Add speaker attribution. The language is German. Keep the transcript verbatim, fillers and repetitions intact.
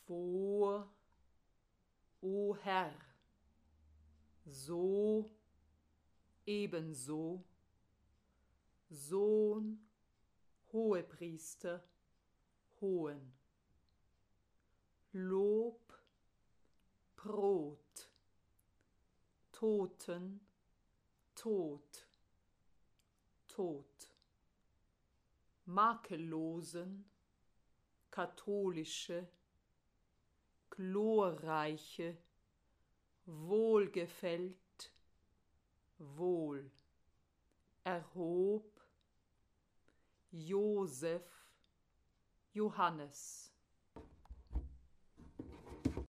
Speaker 1: vor, o Herr, so, ebenso, Sohn, Hohepriester, hohen, Lob, Brot, Toten, Tod, Tod, makellosen, katholische, glorreiche, wohlgefällt, wohl, erhob, Josef, Johannes,